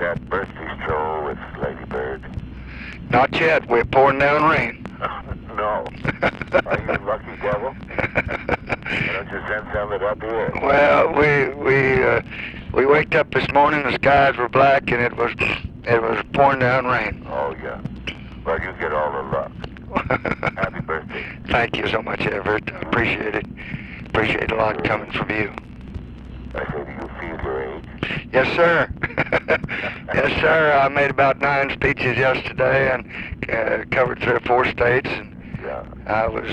that birthday stroll with Lady Bird? Not yet. We're pouring down rain. No. Are you a lucky devil? Why don't you send some of it up here? Well, we waked up this morning. The skies were black, and it was pouring down rain. Oh, yeah. Well, you get all the luck. Happy birthday. Thank you so much, Everett. I appreciate it. Appreciate a lot coming from you. I say, do you feel your age? Yes, sir. Yes, sir. I made about 9 speeches yesterday and covered 3 or 4 states. And Yeah. I was.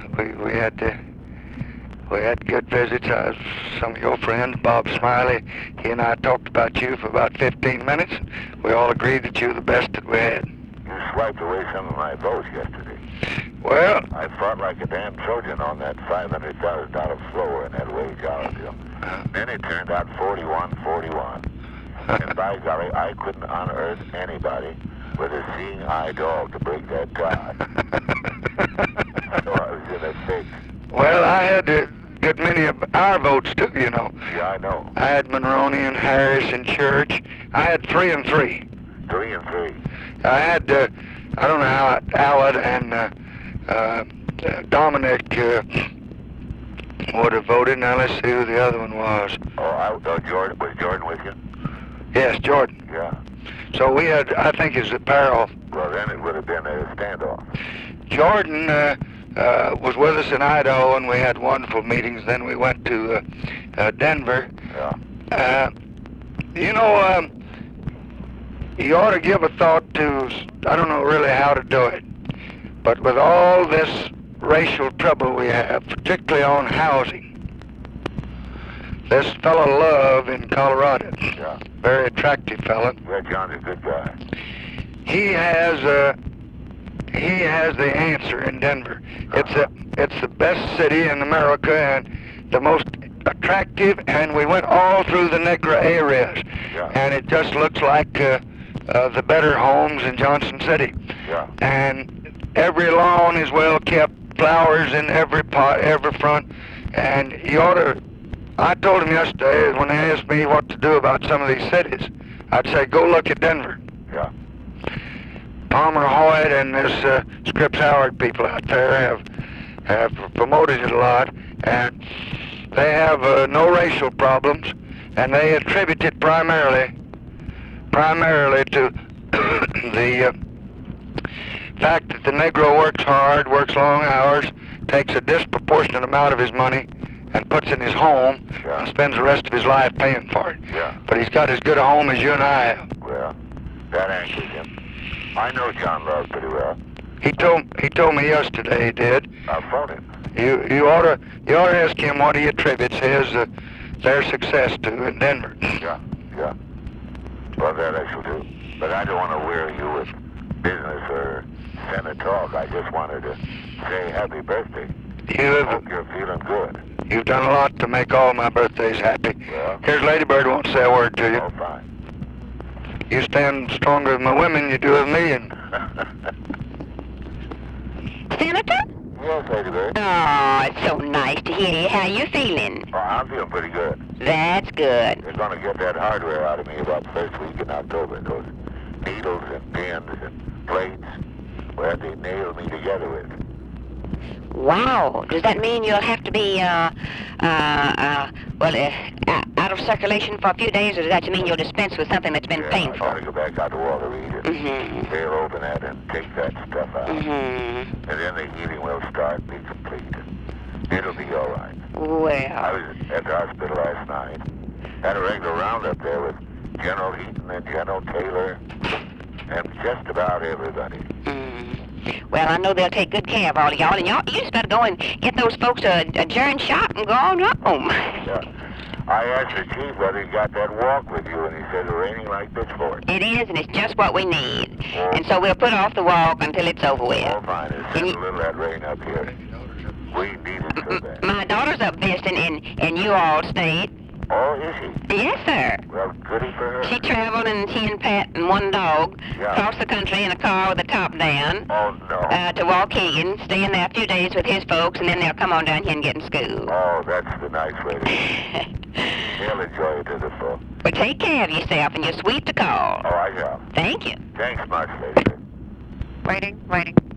We had good visits. Some of your friends, Bob Smiley. He and I talked about you for about 15 minutes. We all agreed that you were the best that we had. You swiped away some of my votes yesterday. Well, I fought like a damn Trojan on that $500,000 floor in that wage deal. Then it turned out 41-41. And by golly, I couldn't unearth anybody with a seeing eye dog to break that tie. So I was in a fix. well, I had to get many of our votes too, you know. Yeah, I know. I had Monroney and Harris and Church. I had 3 and 3. 3 and 3. I had, I don't know how, Allard and Dominic would have voted. Now let's see who the other one was. Jordan, was Jordan with you? Yes, Jordan. Yeah. So we had, I think it's apparel. Well, then it would have been a standoff. Jordan was with us in Idaho, and we had wonderful meetings. Then we went to Denver. Yeah. You know, you ought to give a thought to, I don't know really how to do it, but with all this racial trouble we have, particularly on housing, this fellow Love in Colorado, Yeah. very attractive fellow, Yeah, John's a good guy. he has the answer in Denver. It's the best city in America and the most attractive, and we went all through the Negro areas, Yeah. and it just looks like the better homes in Johnson City. Yeah. And every lawn is well kept, flowers in every pot, every front, and you ought to. I told him yesterday when they asked me what to do about some of these cities, I'd say go look at Denver. Yeah. Palmer Hoyt and this Scripps Howard people out there have promoted it a lot, and they have no racial problems, and they attribute it primarily to the fact that the Negro works hard, works long hours, takes a disproportionate amount of his money and puts in his home, Yeah. and spends the rest of his life paying for it. Yeah. But he's got as good a home as you and I have. Well, that answers him. I know John Love pretty well. He told me yesterday he did. I'll phone him. You ought to ask him what he attributes their success to in Denver. Yeah. Yeah. Well, that I shall do. But I don't want to weary you with business or Senate talk. I just wanted to say happy birthday. Hope you're feeling good. You've done a lot to make all my birthdays happy. Yeah. Here's Lady Bird won't say a word to you. Oh, fine. You stand stronger with my women you do with me, and Senator? Yes, Lady Bird. Oh, it's so nice to hear you. How you feeling? Oh, I'm feeling pretty good. That's good. They're going to get that hardware out of me about the first week in October. Those needles and pins and plates where they nail me together with. Wow. Does that mean you'll have to be, out of circulation for a few days, or does that mean you'll dispense with something that's been I painful? got to go back out to Walter Reed and Mm-hmm. they'll open that and take that stuff out. Mm-hmm. And then the healing will start, be complete. It'll be all right. I Well, was at the hospital last night. Had a regular roundup there with General Heaton and General Taylor and just about everybody. well, I know they'll take good care of all of y'all, and you just better go and get those folks a adjourned shop and go on home. Yeah. I asked the chief whether he got that walk with you, and he said it's raining like pitchforks. It is, and it's just what we need. And so we'll put off the walk until it's over with. Oh, fine. It's And just a little that rain up here. We need it so bad. My daughter's up visiting in you all state. Oh, is she? Yes, sir. Well, goody for her. She traveled, and she and Pat and one dog Yeah. across the country in a car with the top down Oh, no. to Waukegan, staying there a few days with his folks, and then they'll come on down here and get in school. Oh, that's the nice way to do it. They'll enjoy it to the full. so. Well, take care of yourself, and you're sweet to call. Oh, I shall. Thank you. Thanks much, lady. Waiting.